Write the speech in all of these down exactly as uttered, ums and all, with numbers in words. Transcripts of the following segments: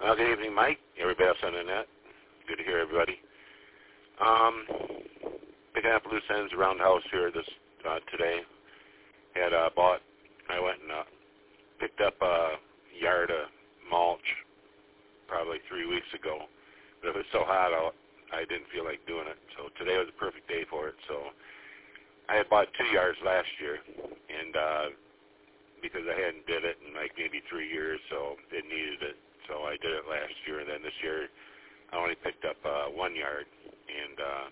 Well, good evening, Mike. Everybody else on the net. Good to hear everybody. Um, picking up loose ends around the house here this uh, today. Had uh, bought. I went and uh, picked up a yard of mulch probably three weeks ago. But it was so hot out, I didn't feel like doing it. So today was a perfect day for it. So I had bought two yards last year, and uh, because I hadn't did it in like maybe three years, so it needed it. So I did it last year, and then this year I only picked up uh, one yard and uh,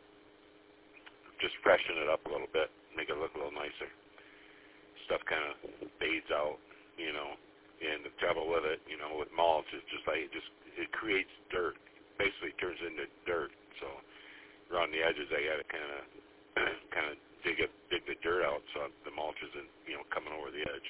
just freshen it up a little bit, make it look a little nicer. Stuff kind of fades out, you know, and the trouble with it, you know, with mulch is just like it just it creates dirt. Basically turns into dirt. So around the edges, I got to kind of kind of dig it, dig the dirt out so the mulch isn't, you know, coming over the edge.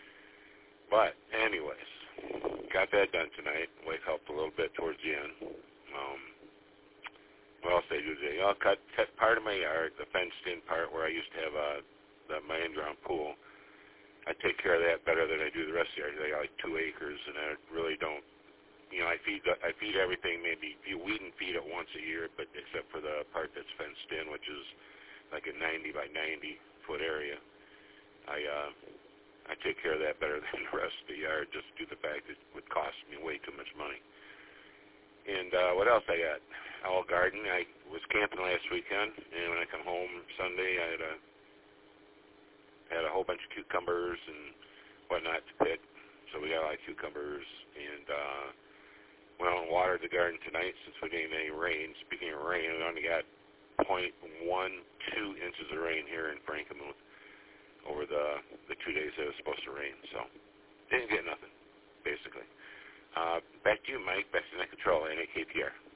But anyways, got that done tonight. Wife helped a little bit towards the end. Um, what else did I do today? I'll cut cut part of my yard, the fenced-in part where I used to have uh, the, my in-ground pool. I take care of that better than I do the rest of the yard. I got like two acres, and I really don't. You know, I feed the, I feed everything. Maybe you weed and feed it once a year, but except for the part that's fenced in, which is like a ninety by ninety foot area. I uh, I take care of that better than the rest of the yard, just due to the fact that it would cost me way too much money. And uh, what else I got? All garden. I was camping last weekend, and when I come home Sunday, I had a had a whole bunch of cucumbers and whatnot to pick. So we got a lot of cucumbers, and uh, went out and watered the garden tonight since we didn't have any rain. Speaking of rain, we only got zero point one two inches of rain here in Frankenmuth over the the two days that it was supposed to rain. So didn't get nothing, basically. Uh, back to you, Mike. Back to Net Control, N A K P R.